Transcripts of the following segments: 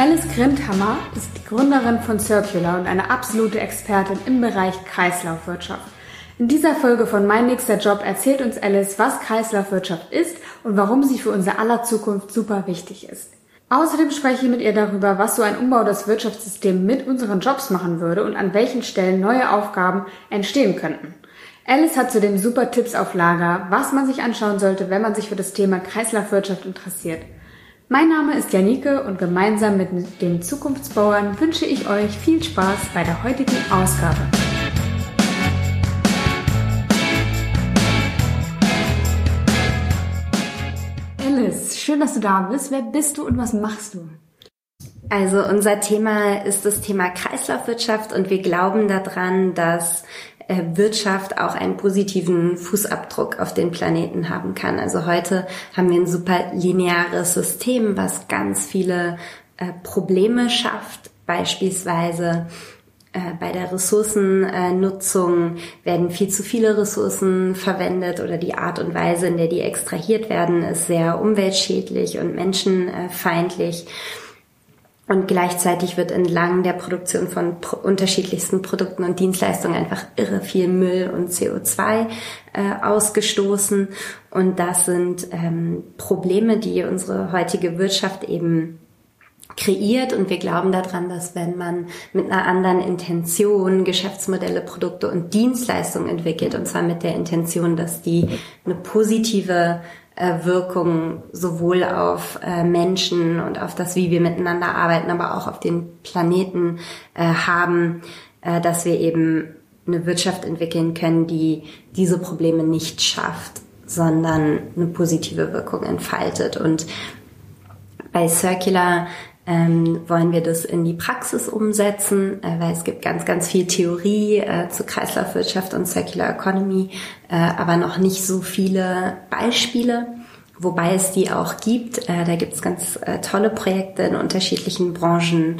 Alice Grindhammer ist die Gründerin von Circular und eine absolute Expertin im Bereich Kreislaufwirtschaft. In dieser Folge von Mein nächster Job erzählt uns Alice, was Kreislaufwirtschaft ist und warum sie für unser aller Zukunft super wichtig ist. Außerdem spreche ich mit ihr darüber, was so ein Umbau des Wirtschaftssystems mit unseren Jobs machen würde und an welchen Stellen neue Aufgaben entstehen könnten. Alice hat zudem super Tipps auf Lager, was man sich anschauen sollte, wenn man sich für das Thema Kreislaufwirtschaft interessiert. Mein Name ist Janike und gemeinsam mit den Zukunftsbauern wünsche ich euch viel Spaß bei der heutigen Ausgabe. Alice, schön, dass du da bist. Wer bist du und was machst du? Also unser Thema ist das Thema Kreislaufwirtschaft und wir glauben daran, dass Wirtschaft auch einen positiven Fußabdruck auf den Planeten haben kann. Also heute haben wir ein super lineares System, was ganz viele Probleme schafft. Beispielsweise bei der Ressourcennutzung werden viel zu viele Ressourcen verwendet oder die Art und Weise, in der die extrahiert werden, ist sehr umweltschädlich und menschenfeindlich. Und gleichzeitig wird entlang der Produktion von unterschiedlichsten Produkten und Dienstleistungen einfach irre viel Müll und CO2 ausgestoßen. Und das sind Probleme, die unsere heutige Wirtschaft eben kreiert. Und wir glauben daran, dass wenn man mit einer anderen Intention Geschäftsmodelle, Produkte und Dienstleistungen entwickelt, und zwar mit der Intention, dass die eine positive Wirkung sowohl auf Menschen und auf das, wie wir miteinander arbeiten, aber auch auf den Planeten haben, dass wir eben eine Wirtschaft entwickeln können, die diese Probleme nicht schafft, sondern eine positive Wirkung entfaltet. Und bei Circular wollen wir das in die Praxis umsetzen, weil es gibt ganz, ganz viel Theorie zu Kreislaufwirtschaft und Circular Economy, aber noch nicht so viele Beispiele, wobei es die auch gibt. Da gibt es ganz tolle Projekte in unterschiedlichen Branchen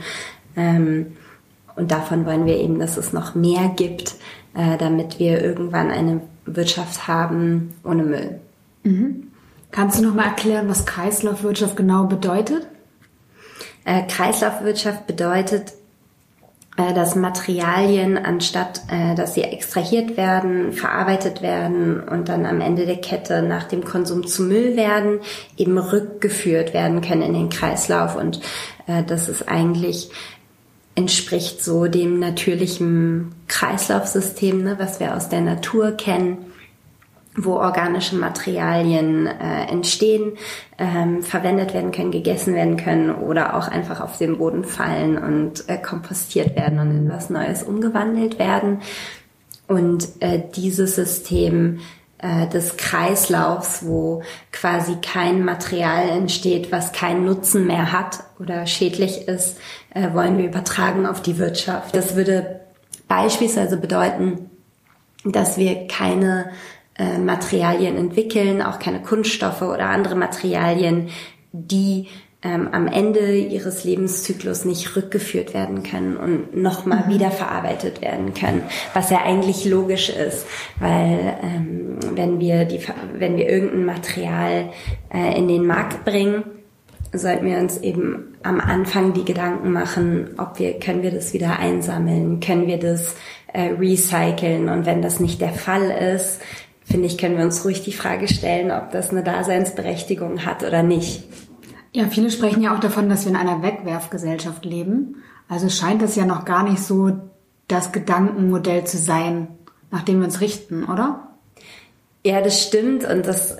und davon wollen wir eben, dass es noch mehr gibt, damit wir irgendwann eine Wirtschaft haben ohne Müll. Mhm. Kannst du noch mal erklären, was Kreislaufwirtschaft genau bedeutet? Kreislaufwirtschaft bedeutet, dass Materialien, anstatt dass sie extrahiert werden, verarbeitet werden und dann am Ende der Kette nach dem Konsum zu Müll werden, eben rückgeführt werden können in den Kreislauf. Und das ist eigentlich, entspricht so dem natürlichen Kreislaufsystem, ne, was wir aus der Natur kennen, wo organische Materialien entstehen, verwendet werden können, gegessen werden können oder auch einfach auf den Boden fallen und kompostiert werden und in was Neues umgewandelt werden. Und dieses System des Kreislaufs, wo quasi kein Material entsteht, was keinen Nutzen mehr hat oder schädlich ist, wollen wir übertragen auf die Wirtschaft. Das würde beispielsweise bedeuten, dass wir keine Materialien entwickeln, auch keine Kunststoffe oder andere Materialien, die am Ende ihres Lebenszyklus nicht rückgeführt werden können und nochmal wiederverarbeitet werden können, was ja eigentlich logisch ist, weil wenn wir irgendein Material in den Markt bringen, sollten wir uns eben am Anfang die Gedanken machen, können wir das wieder einsammeln, können wir das recyceln, und wenn das nicht der Fall ist, finde ich, können wir uns ruhig die Frage stellen, ob das eine Daseinsberechtigung hat oder nicht. Ja, viele sprechen ja auch davon, dass wir in einer Wegwerfgesellschaft leben. Also scheint das ja noch gar nicht so das Gedankenmodell zu sein, nach dem wir uns richten, oder? Ja, das stimmt, und das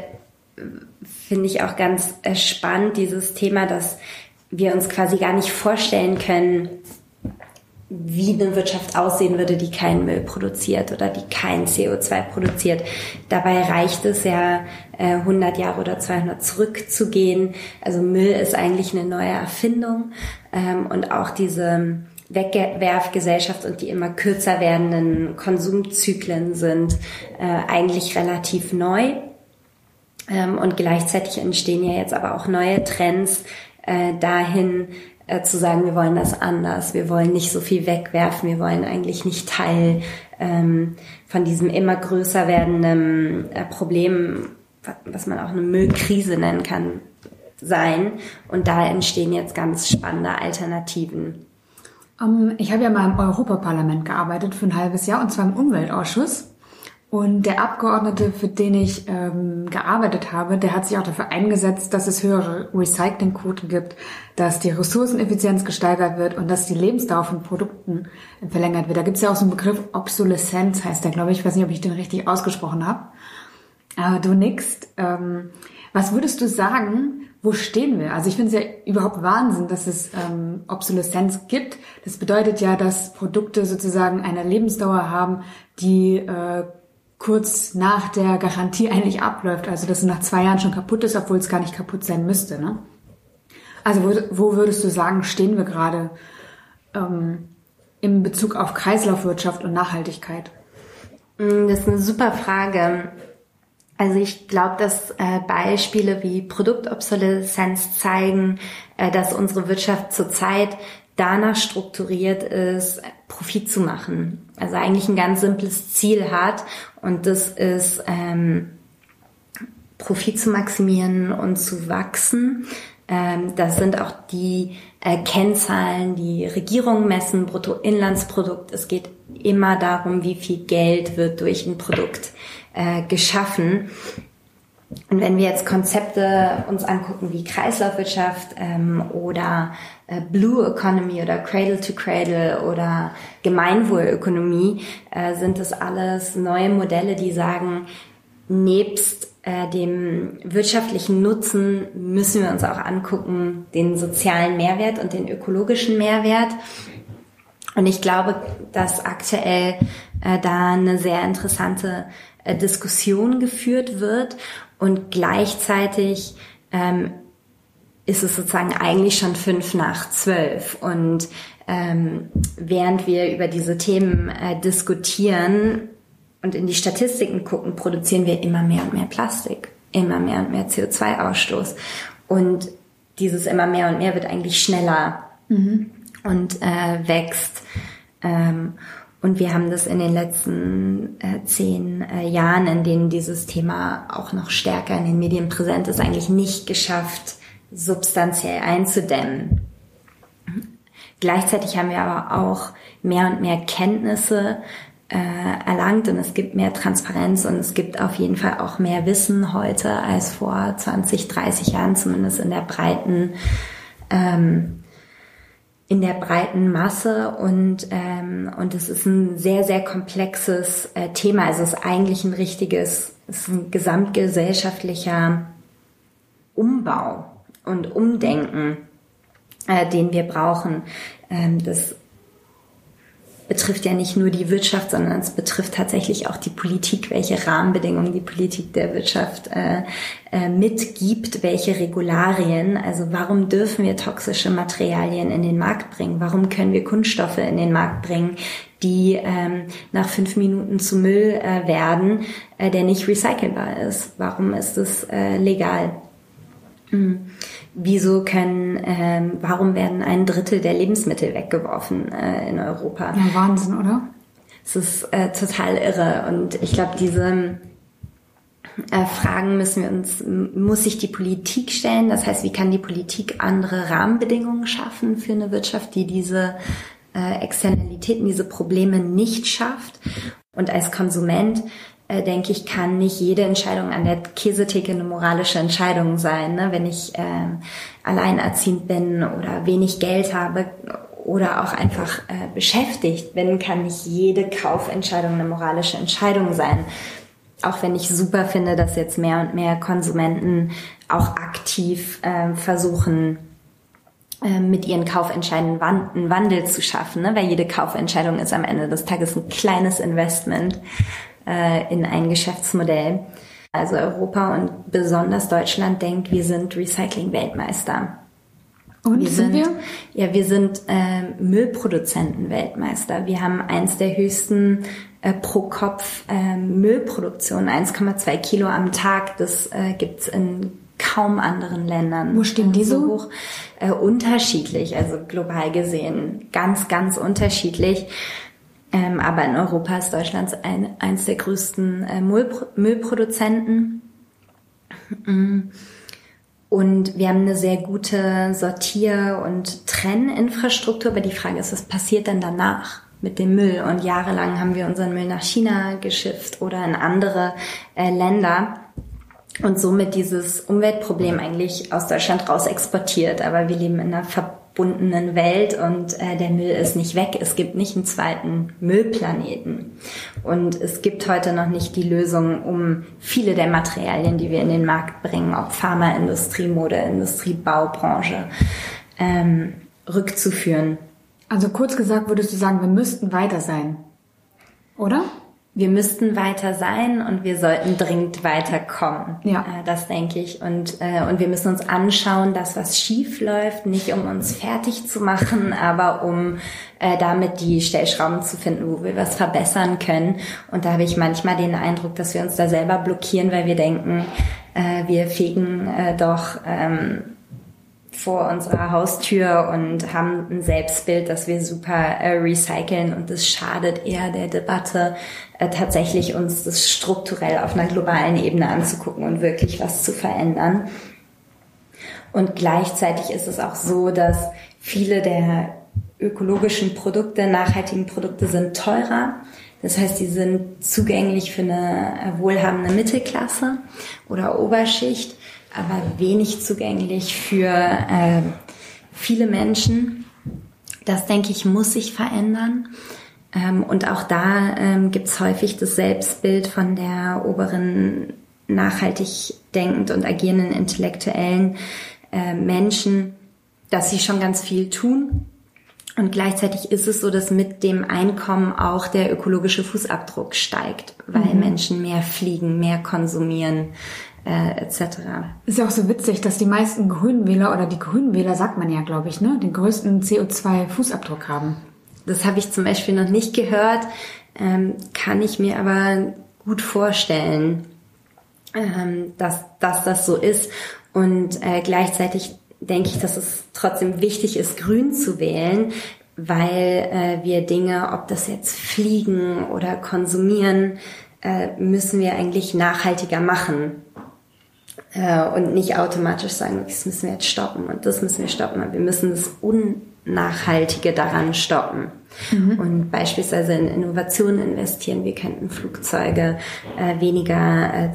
finde ich auch ganz spannend, dieses Thema, dass wir uns quasi gar nicht vorstellen können, wie eine Wirtschaft aussehen würde, die keinen Müll produziert oder die kein CO2 produziert. Dabei reicht es ja, 100 Jahre oder 200 zurückzugehen. Also Müll ist eigentlich eine neue Erfindung, und auch diese Wegwerfgesellschaft und die immer kürzer werdenden Konsumzyklen sind eigentlich relativ neu. Und gleichzeitig entstehen ja jetzt aber auch neue Trends dahin, zu sagen, wir wollen das anders, wir wollen nicht so viel wegwerfen, wir wollen eigentlich nicht Teil von diesem immer größer werdenden Problem, was man auch eine Müllkrise nennen kann, sein. Und da entstehen jetzt ganz spannende Alternativen. Ich habe ja mal im Europaparlament gearbeitet für ein halbes Jahr, und zwar im Umweltausschuss. Und der Abgeordnete, für den ich gearbeitet habe, der hat sich auch dafür eingesetzt, dass es höhere Recyclingquoten gibt, dass die Ressourceneffizienz gesteigert wird und dass die Lebensdauer von Produkten verlängert wird. Da gibt es ja auch so einen Begriff, Obsoleszenz heißt der, glaube ich. Ich weiß nicht, ob ich den richtig ausgesprochen habe. Aber du nickst. Was würdest du sagen, wo stehen wir? Also ich finde es ja überhaupt Wahnsinn, dass es Obsoleszenz gibt. Das bedeutet ja, dass Produkte sozusagen eine Lebensdauer haben, die kurz nach der Garantie eigentlich abläuft. Also dass es nach 2 Jahren schon kaputt ist, obwohl es gar nicht kaputt sein müsste. Ne? Also wo würdest du sagen, stehen wir gerade in Bezug auf Kreislaufwirtschaft und Nachhaltigkeit? Das ist eine super Frage. Also ich glaube, dass Beispiele wie Produktobsoleszenz zeigen, dass unsere Wirtschaft zurzeit danach strukturiert ist, Profit zu machen. Also eigentlich ein ganz simples Ziel hat, und das ist Profit zu maximieren und zu wachsen. Das sind auch die Kennzahlen, die Regierungen messen, Bruttoinlandsprodukt. Es geht immer darum, wie viel Geld wird durch ein Produkt geschaffen. Und wenn wir jetzt Konzepte uns angucken wie Kreislaufwirtschaft oder Blue Economy oder Cradle to Cradle oder Gemeinwohlökonomie, sind das alles neue Modelle, die sagen, nebst dem wirtschaftlichen Nutzen müssen wir uns auch angucken, den sozialen Mehrwert und den ökologischen Mehrwert. Und ich glaube, dass aktuell da eine sehr interessante Diskussion geführt wird, und gleichzeitig ist es sozusagen eigentlich schon 11:55. Und während wir über diese Themen diskutieren und in die Statistiken gucken, produzieren wir immer mehr und mehr Plastik, immer mehr und mehr CO2-Ausstoß. Und dieses immer mehr und mehr wird eigentlich schneller und wächst. Und wir haben das in den letzten 10 Jahren, in denen dieses Thema auch noch stärker in den Medien präsent ist, eigentlich nicht geschafft, substanziell einzudämmen. Gleichzeitig haben wir aber auch mehr und mehr Kenntnisse erlangt, und es gibt mehr Transparenz, und es gibt auf jeden Fall auch mehr Wissen heute als vor 20, 30 Jahren, zumindest in der breiten Masse, und es ist ein sehr, sehr komplexes Thema. Also es ist eigentlich es ist ein gesamtgesellschaftlicher Umbau und Umdenken, den wir brauchen. Das betrifft ja nicht nur die Wirtschaft, sondern es betrifft tatsächlich auch die Politik, welche Rahmenbedingungen die Politik der Wirtschaft mitgibt, welche Regularien. Also warum dürfen wir toxische Materialien in den Markt bringen? Warum können wir Kunststoffe in den Markt bringen, die nach 5 Minuten zu Müll werden, der nicht recycelbar ist? Warum ist es legal? Warum werden 1/3 der Lebensmittel weggeworfen in Europa? Ja, Wahnsinn, oder? Es ist total irre, und ich glaube, diese Fragen muss sich die Politik stellen. Das heißt, wie kann die Politik andere Rahmenbedingungen schaffen für eine Wirtschaft, die diese Externalitäten, diese Probleme nicht schafft? Und als Konsument denke ich, kann nicht jede Entscheidung an der Käsetheke eine moralische Entscheidung sein. Ne? Wenn ich alleinerziehend bin oder wenig Geld habe oder auch einfach beschäftigt bin, kann nicht jede Kaufentscheidung eine moralische Entscheidung sein. Auch wenn ich super finde, dass jetzt mehr und mehr Konsumenten auch aktiv versuchen, mit ihren Kaufentscheidungen einen Wandel zu schaffen. Ne? Weil jede Kaufentscheidung ist am Ende des Tages ein kleines Investment in ein Geschäftsmodell. Also Europa und besonders Deutschland denkt, wir sind Recycling-Weltmeister. Und sind wir? Ja, wir sind Müllproduzenten-Weltmeister. Wir haben eins der höchsten pro Kopf Müllproduktionen, 1,2 Kilo am Tag. Das gibt's in kaum anderen Ländern. Wo stehen die so hoch? Unterschiedlich, also global gesehen ganz, ganz unterschiedlich. Aber in Europa ist Deutschland eins der größten Müllproduzenten. Und wir haben eine sehr gute Sortier- und Trenninfrastruktur, aber die Frage ist, was passiert denn danach mit dem Müll? Und jahrelang haben wir unseren Müll nach China geschifft oder in andere Länder und somit dieses Umweltproblem eigentlich aus Deutschland raus exportiert. Aber wir leben in einer verbundenen Welt und der Müll ist nicht weg. Es gibt nicht einen zweiten Müllplaneten. Und es gibt heute noch nicht die Lösung, um viele der Materialien, die wir in den Markt bringen, ob Pharmaindustrie, Modeindustrie, Baubranche, rückzuführen. Also kurz gesagt würdest du sagen, wir müssten weiter sein, oder? Wir müssten weiter sein und wir sollten dringend weiterkommen. Ja. Das denke ich. Und wir müssen uns anschauen, dass was schief läuft, nicht um uns fertig zu machen, aber um damit die Stellschrauben zu finden, wo wir was verbessern können. Und da habe ich manchmal den Eindruck, dass wir uns da selber blockieren, weil wir denken, wir fegen doch vor unserer Haustür und haben ein Selbstbild, das wir super recyceln, und das schadet eher der Debatte, tatsächlich uns das strukturell auf einer globalen Ebene anzugucken und wirklich was zu verändern. Und gleichzeitig ist es auch so, dass viele der ökologischen Produkte, nachhaltigen Produkte sind teurer. Das heißt, die sind zugänglich für eine wohlhabende Mittelklasse oder Oberschicht, aber wenig zugänglich für viele Menschen. Das, denke ich, muss sich verändern. Und auch da gibt's häufig das Selbstbild von der oberen, nachhaltig denkend und agierenden intellektuellen Menschen, dass sie schon ganz viel tun. Und gleichzeitig ist es so, dass mit dem Einkommen auch der ökologische Fußabdruck steigt, weil Menschen mehr fliegen, mehr konsumieren, etc. Ist ja auch so witzig, dass die meisten Grünenwähler, oder die Grünenwähler, sagt man ja, glaube ich, ne, den größten CO2-Fußabdruck haben. Das habe ich zum Beispiel noch nicht gehört, kann ich mir aber gut vorstellen, dass das so ist. Und gleichzeitig denke ich, dass es trotzdem wichtig ist, grün zu wählen, weil wir Dinge, ob das jetzt fliegen oder konsumieren, müssen wir eigentlich nachhaltiger machen. Und nicht automatisch sagen, das müssen wir jetzt stoppen und das müssen wir stoppen. Wir müssen das Unnachhaltige daran stoppen. Und beispielsweise in Innovationen investieren. Wir könnten Flugzeuge, weniger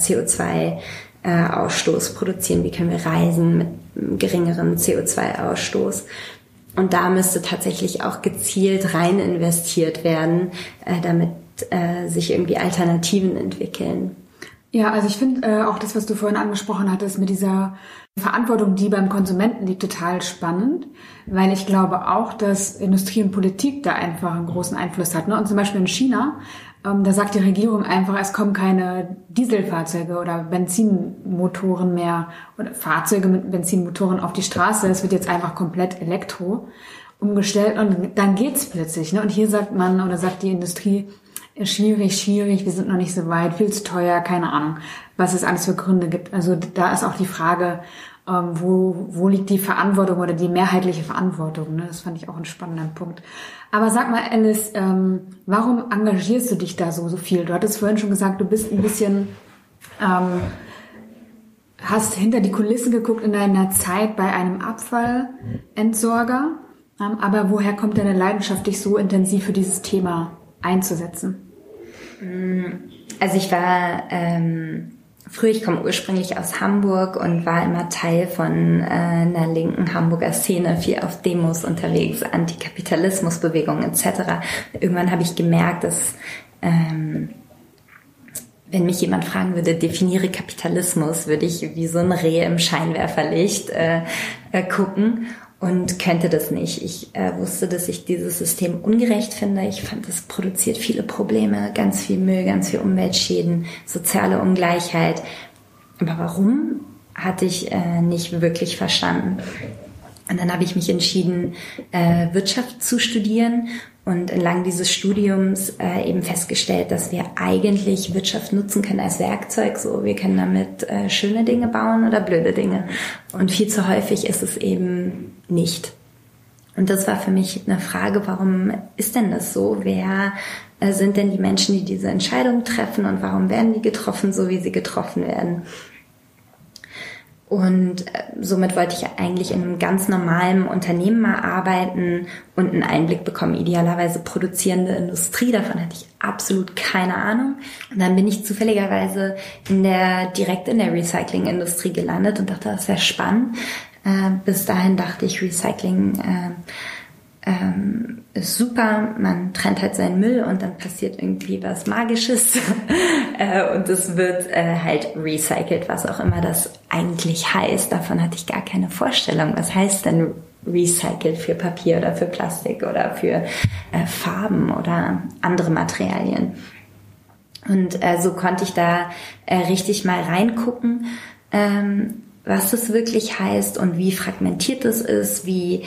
CO2-Ausstoß produzieren. Wie können wir reisen mit geringerem CO2-Ausstoß? Und da müsste tatsächlich auch gezielt rein investiert werden, damit sich irgendwie Alternativen entwickeln. Ja, also ich finde auch das, was du vorhin angesprochen hattest, mit dieser Verantwortung, die beim Konsumenten liegt, total spannend, weil ich glaube auch, dass Industrie und Politik da einfach einen großen Einfluss hat. Ne? Und zum Beispiel in China, da sagt die Regierung einfach, es kommen keine Dieselfahrzeuge oder Benzinmotoren mehr oder Fahrzeuge mit Benzinmotoren auf die Straße. Es wird jetzt einfach komplett Elektro umgestellt und dann geht's plötzlich. Ne? Und hier sagt man oder sagt die Industrie, schwierig, wir sind noch nicht so weit, viel zu teuer, keine Ahnung, was es alles für Gründe gibt. Also da ist auch die Frage, wo liegt die Verantwortung oder die mehrheitliche Verantwortung. Ne? Das fand ich auch einen spannenden Punkt. Aber sag mal, Alice, warum engagierst du dich da so viel? Du hattest vorhin schon gesagt, du bist ein bisschen, hast hinter die Kulissen geguckt in deiner Zeit bei einem Abfallentsorger. Aber woher kommt deine Leidenschaft, dich so intensiv für dieses Thema einzusetzen? Also ich war früher, ich komme ursprünglich aus Hamburg und war immer Teil von einer linken Hamburger Szene, viel auf Demos unterwegs, Antikapitalismusbewegung etc. Irgendwann habe ich gemerkt, dass wenn mich jemand fragen würde, definiere Kapitalismus, würde ich wie so ein Reh im Scheinwerferlicht gucken. Und könnte das nicht. Ich wusste, dass ich dieses System ungerecht finde. Ich fand, es produziert viele Probleme, ganz viel Müll, ganz viel Umweltschäden, soziale Ungleichheit. Aber warum, hatte ich nicht wirklich verstanden. Und dann habe ich mich entschieden, Wirtschaft zu studieren und entlang dieses Studiums eben festgestellt, dass wir eigentlich Wirtschaft nutzen können als Werkzeug. So, wir können damit schöne Dinge bauen oder blöde Dinge. Und viel zu häufig ist es eben nicht. Und das war für mich eine Frage, warum ist denn das so? Wer sind denn die Menschen, die diese Entscheidung treffen und warum werden die getroffen, so wie sie getroffen werden? Und somit wollte ich eigentlich in einem ganz normalen Unternehmen mal arbeiten und einen Einblick bekommen, idealerweise produzierende Industrie. Davon hatte ich absolut keine Ahnung. Und dann bin ich zufälligerweise direkt in der Recyclingindustrie gelandet und dachte, das wäre spannend. Bis dahin dachte ich, Recycling ist super, man trennt halt seinen Müll und dann passiert irgendwie was Magisches und es wird halt recycelt, was auch immer das eigentlich heißt. Davon hatte ich gar keine Vorstellung. Was heißt denn recycelt für Papier oder für Plastik oder für Farben oder andere Materialien? Und so konnte ich da richtig mal reingucken, was es wirklich heißt und wie fragmentiert es ist, wie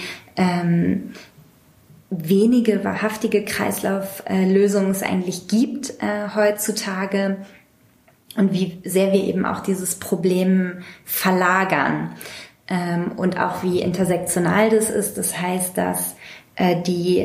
wenige wahrhaftige Kreislauflösungen es eigentlich gibt heutzutage und wie sehr wir eben auch dieses Problem verlagern und auch wie intersektional das ist. Das heißt, dass die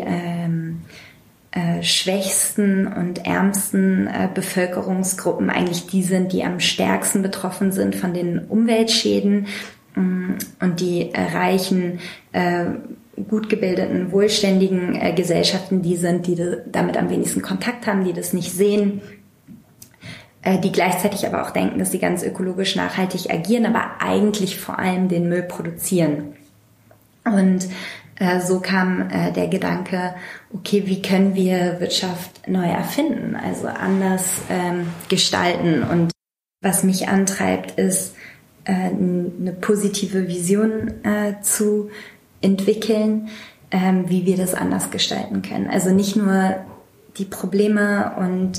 schwächsten und ärmsten Bevölkerungsgruppen eigentlich die sind, die am stärksten betroffen sind von den Umweltschäden und die reichen gut gebildeten, wohlständigen Gesellschaften, die damit am wenigsten Kontakt haben, die das nicht sehen, die gleichzeitig aber auch denken, dass sie ganz ökologisch nachhaltig agieren, aber eigentlich vor allem den Müll produzieren. Und so kam der Gedanke, okay, wie können wir Wirtschaft neu erfinden, also anders gestalten? Und was mich antreibt, ist eine positive Vision zu entwickeln, wie wir das anders gestalten können. Also nicht nur die Probleme und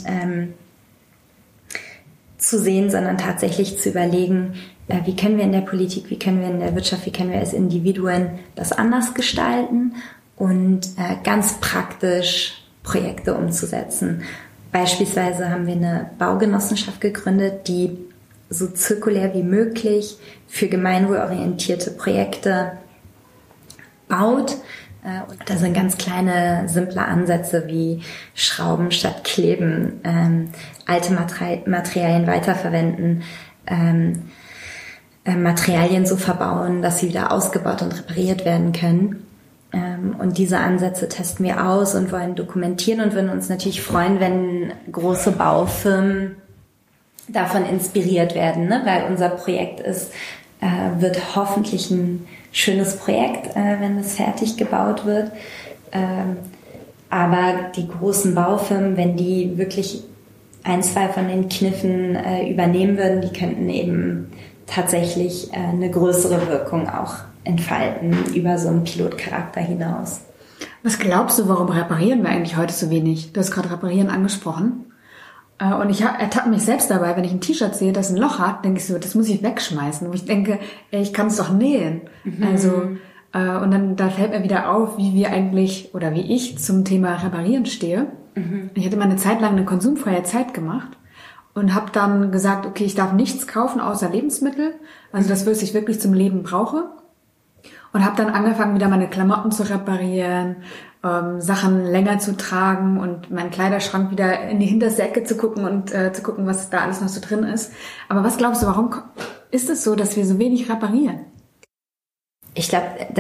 zu sehen, sondern tatsächlich zu überlegen, wie können wir in der Politik, wie können wir in der Wirtschaft, wie können wir als Individuen das anders gestalten und ganz praktisch Projekte umzusetzen. Beispielsweise haben wir eine Baugenossenschaft gegründet, die so zirkulär wie möglich für gemeinwohlorientierte Projekte baut. Und da sind ganz kleine, simple Ansätze wie Schrauben statt Kleben, alte Materialien weiterverwenden, Materialien so verbauen, dass sie wieder ausgebaut und repariert werden können. Und diese Ansätze testen wir aus und wollen dokumentieren und würden uns natürlich freuen, wenn große Baufirmen davon inspiriert werden, ne? Weil unser Projekt wird hoffentlich ein schönes Projekt, wenn es fertig gebaut wird. Aber die großen Baufirmen, wenn die wirklich 1, 2 von den Kniffen übernehmen würden, die könnten eben tatsächlich eine größere Wirkung auch entfalten über so einen Pilotcharakter hinaus. Was glaubst du, warum reparieren wir eigentlich heute so wenig? Du hast gerade Reparieren angesprochen. Und ich ertappe mich selbst dabei, wenn ich ein T-Shirt sehe, das ein Loch hat, denke ich so, das muss ich wegschmeißen. Wo ich denke, ich kann es doch nähen. Also, und dann da fällt mir wieder auf, wie wir eigentlich, oder wie ich zum Thema Reparieren stehe. Ich hatte mal eine Zeit lang eine konsumfreie Zeit gemacht und habe dann gesagt, okay, ich darf nichts kaufen außer Lebensmittel, also das, was ich wirklich zum Leben brauche. Und habe dann angefangen, wieder meine Klamotten zu reparieren, Sachen länger zu tragen und meinen Kleiderschrank wieder in die hinterste Ecke zu gucken und zu gucken, was da alles noch so drin ist. Aber was glaubst du, warum ist es so, dass wir so wenig reparieren? Ich glaube, da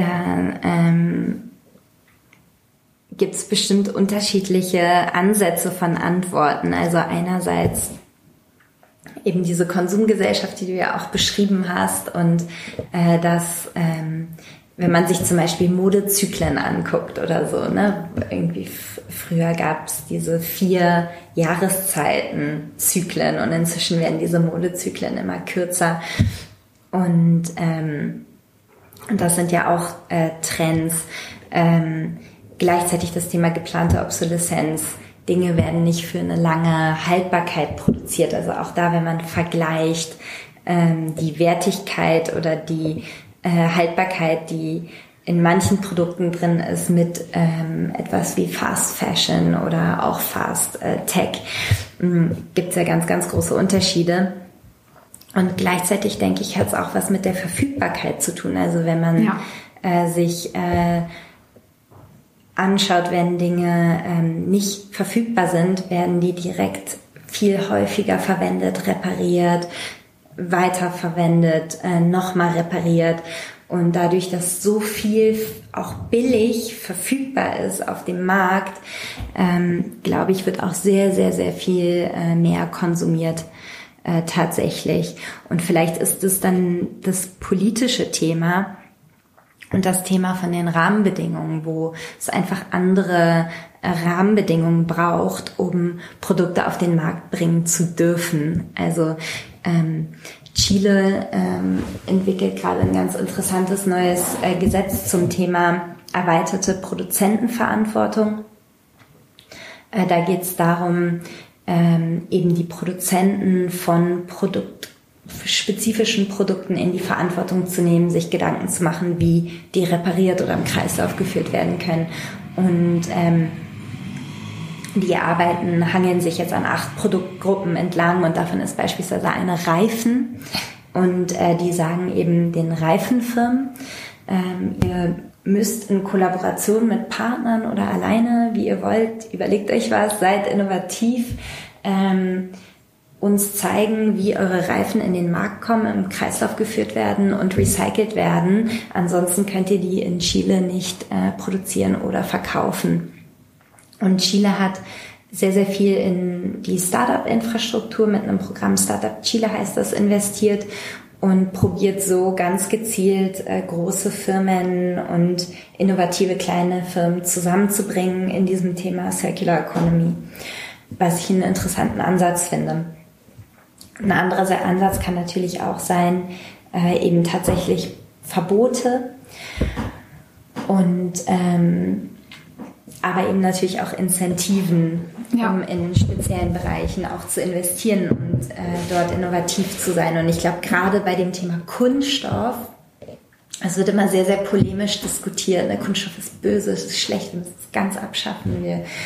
gibt es bestimmt unterschiedliche Ansätze von Antworten. Also einerseits eben diese Konsumgesellschaft, die du ja auch beschrieben hast und dass wenn man sich zum Beispiel Modezyklen anguckt oder so, ne, irgendwie früher gab es diese 4 Jahreszeiten-Zyklen und inzwischen werden diese Modezyklen immer kürzer und das sind ja auch Trends. Gleichzeitig das Thema geplante Obsoleszenz. Dinge werden nicht für eine lange Haltbarkeit produziert. Also auch da, wenn man vergleicht die Wertigkeit oder die Haltbarkeit, die in manchen Produkten drin ist, mit etwas wie Fast Fashion oder auch Fast Tech, gibt es ja ganz, ganz große Unterschiede. Und gleichzeitig denke ich, hat es auch was mit der Verfügbarkeit zu tun. Also wenn man sich anschaut, wenn Dinge nicht verfügbar sind, werden die direkt viel häufiger verwendet, repariert, weiterverwendet, nochmal repariert. Und dadurch, dass so viel auch billig verfügbar ist auf dem Markt, glaube ich, wird auch sehr, sehr, sehr viel mehr konsumiert tatsächlich. Und vielleicht ist es dann das politische Thema und das Thema von den Rahmenbedingungen, wo es einfach andere Rahmenbedingungen braucht, um Produkte auf den Markt bringen zu dürfen. Also Chile entwickelt gerade ein ganz interessantes neues Gesetz zum Thema erweiterte Produzentenverantwortung. Da geht es darum, eben die Produzenten von spezifischen Produkten in die Verantwortung zu nehmen, sich Gedanken zu machen, wie die repariert oder im Kreislauf geführt werden können. Und die Arbeiten hangeln sich jetzt an 8 Produktgruppen entlang und davon ist beispielsweise eine Reifen. Und die sagen eben den Reifenfirmen, ihr müsst in Kollaboration mit Partnern oder alleine, wie ihr wollt, überlegt euch was, seid innovativ, uns zeigen, wie eure Reifen in den Markt kommen, im Kreislauf geführt werden und recycelt werden. Ansonsten könnt ihr die in Chile nicht produzieren oder verkaufen. Und Chile hat sehr, sehr viel in die Startup-Infrastruktur mit einem Programm Startup Chile heißt das investiert und probiert so ganz gezielt große Firmen und innovative kleine Firmen zusammenzubringen in diesem Thema Circular Economy, was ich einen interessanten Ansatz finde. Ein anderer Ansatz kann natürlich auch sein, eben tatsächlich Verbote und aber eben natürlich auch Incentiven, um in speziellen Bereichen auch zu investieren und dort innovativ zu sein. Und ich glaube, gerade bei dem Thema Kunststoff, es wird immer sehr, sehr polemisch diskutiert. Der Kunststoff ist böse, es ist schlecht, wir müssen es ganz abschaffen.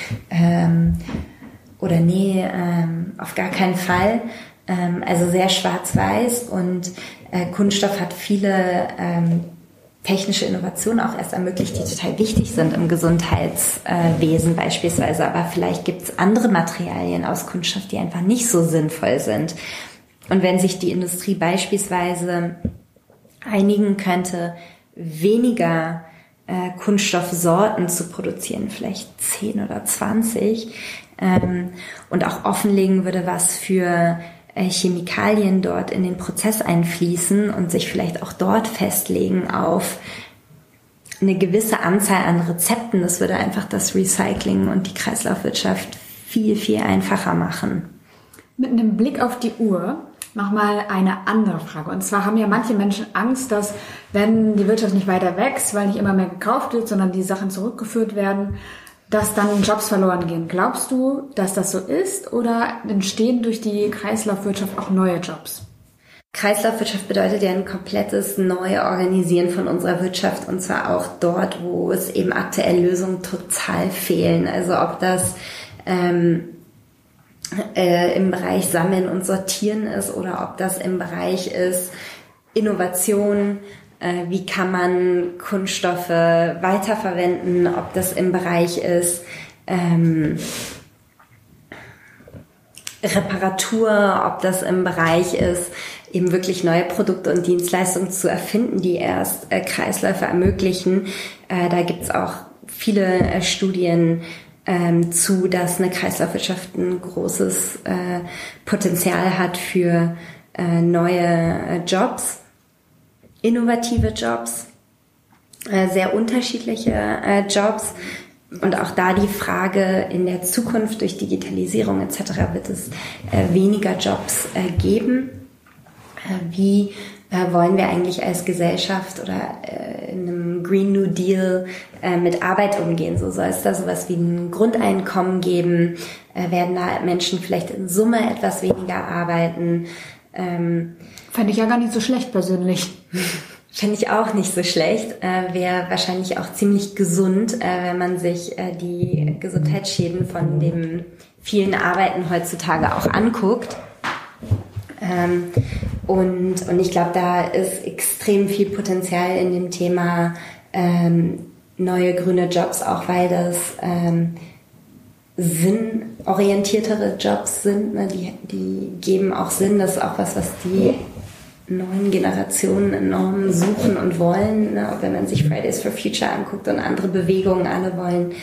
Auf gar keinen Fall. Also sehr schwarz-weiß und Kunststoff hat viele technische Innovationen auch erst ermöglicht, die total wichtig sind im Gesundheitswesen beispielsweise. Aber vielleicht gibt es andere Materialien aus Kunststoff, die einfach nicht so sinnvoll sind. Und wenn sich die Industrie beispielsweise einigen könnte, weniger Kunststoffsorten zu produzieren, vielleicht 10 oder 20, und auch offenlegen würde, was für Chemikalien dort in den Prozess einfließen und sich vielleicht auch dort festlegen auf eine gewisse Anzahl an Rezepten. Das würde einfach das Recycling und die Kreislaufwirtschaft viel, viel einfacher machen. Mit einem Blick auf die Uhr nochmal eine andere Frage. Und zwar haben ja manche Menschen Angst, dass wenn die Wirtschaft nicht weiter wächst, weil nicht immer mehr gekauft wird, sondern die Sachen zurückgeführt werden, dass dann Jobs verloren gehen. Glaubst du, dass das so ist oder entstehen durch die Kreislaufwirtschaft auch neue Jobs? Kreislaufwirtschaft bedeutet ja ein komplettes Neuorganisieren von unserer Wirtschaft und zwar auch dort, wo es eben aktuell Lösungen total fehlen. Also ob das im Bereich Sammeln und Sortieren ist oder ob das im Bereich ist Innovation, wie kann man Kunststoffe weiterverwenden, ob das im Bereich ist Reparatur, ob das im Bereich ist, eben wirklich neue Produkte und Dienstleistungen zu erfinden, die erst Kreisläufe ermöglichen. Da gibt's auch viele Studien zu, dass eine Kreislaufwirtschaft ein großes Potenzial hat für neue Jobs. Innovative Jobs, sehr unterschiedliche Jobs und auch da die Frage in der Zukunft durch Digitalisierung etc. wird es weniger Jobs geben. Wie wollen wir eigentlich als Gesellschaft oder in einem Green New Deal mit Arbeit umgehen? So soll es da sowas wie ein Grundeinkommen geben? Werden da Menschen vielleicht in Summe etwas weniger arbeiten? Fände ich ja gar nicht so schlecht persönlich. Fände ich auch nicht so schlecht. Wäre wahrscheinlich auch ziemlich gesund, wenn man sich die Gesundheitsschäden von dem vielen Arbeiten heutzutage auch anguckt. Und ich glaube, da ist extrem viel Potenzial in dem Thema neue grüne Jobs, auch weil das sinnorientiertere Jobs sind, ne? Die geben auch Sinn. Das ist auch was die neuen Generationen enorm suchen und wollen. Ne? Auch wenn man sich Fridays for Future anguckt und andere Bewegungen, alle wollen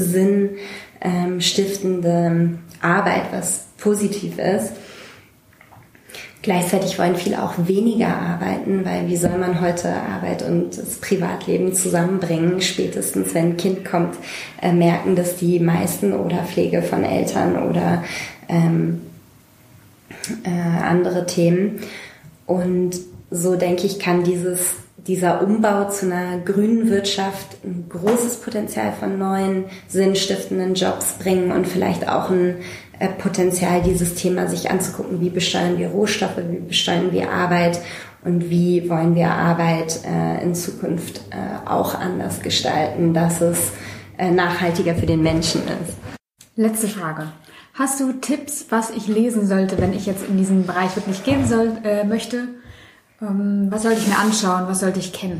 sinnstiftende Arbeit, was positiv ist. Gleichzeitig wollen viele auch weniger arbeiten, weil wie soll man heute Arbeit und das Privatleben zusammenbringen? Spätestens, wenn ein Kind kommt, merken das die meisten oder Pflege von Eltern oder andere Themen. Und so denke ich, kann dieser Umbau zu einer grünen Wirtschaft ein großes Potenzial von neuen, sinnstiftenden Jobs bringen und vielleicht auch ein Potenzial, dieses Thema sich anzugucken, wie besteuern wir Rohstoffe, wie besteuern wir Arbeit und wie wollen wir Arbeit in Zukunft auch anders gestalten, dass es nachhaltiger für den Menschen ist. Letzte Frage. Hast du Tipps, was ich lesen sollte, wenn ich jetzt in diesen Bereich wirklich gehen möchte? Was sollte ich mir anschauen? Was sollte ich kennen?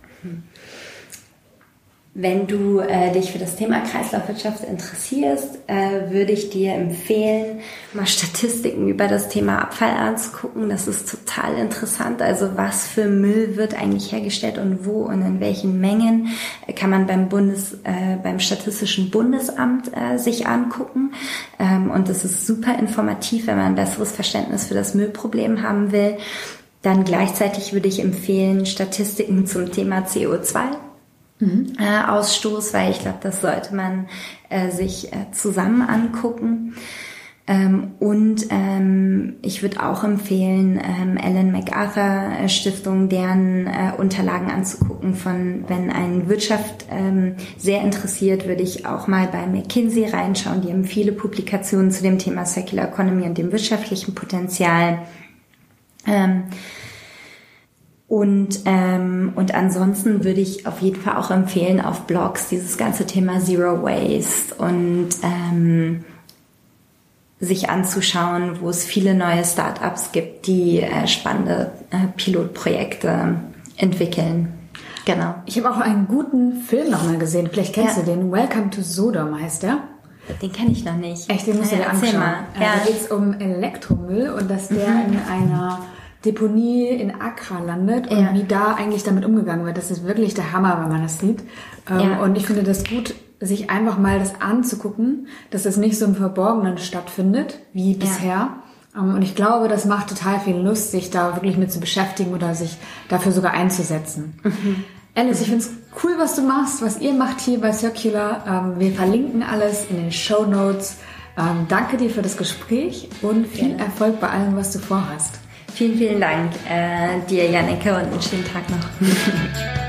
Wenn du dich für das Thema Kreislaufwirtschaft interessierst, würde ich dir empfehlen, mal Statistiken über das Thema Abfall anzugucken. Das ist total interessant. Also was für Müll wird eigentlich hergestellt und wo und in welchen Mengen, kann man beim Statistischen Bundesamt sich angucken. Und das ist super informativ, wenn man ein besseres Verständnis für das Müllproblem haben will. Dann gleichzeitig würde ich empfehlen, Statistiken zum Thema CO2. Ausstoß, weil ich glaube, das sollte man sich zusammen angucken. Und ich würde auch empfehlen, Ellen MacArthur Stiftung, deren Unterlagen anzugucken. Wenn eine Wirtschaft sehr interessiert, würde ich auch mal bei McKinsey reinschauen. Die haben viele Publikationen zu dem Thema Circular Economy und dem wirtschaftlichen Potenzial. Und ansonsten würde ich auf jeden Fall auch empfehlen, auf Blogs dieses ganze Thema Zero Waste und sich anzuschauen, wo es viele neue Startups gibt, die spannende Pilotprojekte entwickeln. Genau. Ich habe auch einen guten Film nochmal gesehen. Vielleicht kennst du den. Welcome to Sodom heißt der. Den kenne ich noch nicht. Echt, den musst du dir anschauen. Ja. Da geht es um Elektromüll und dass der in einer Deponie in Accra landet und wie da eigentlich damit umgegangen wird. Das ist wirklich der Hammer, wenn man das sieht. Und ich finde das gut, sich einfach mal das anzugucken, dass es nicht so im Verborgenen stattfindet, wie bisher. Und ich glaube, das macht total viel Lust, sich da wirklich mit zu beschäftigen oder sich dafür sogar einzusetzen. Alice, ich finde es cool, was du machst, was ihr macht hier bei Circular. Wir verlinken alles in den Shownotes. Danke dir für das Gespräch und viel Erfolg bei allem, was du vorhast. Vielen, vielen Dank dir, Janneke, und einen schönen Tag noch.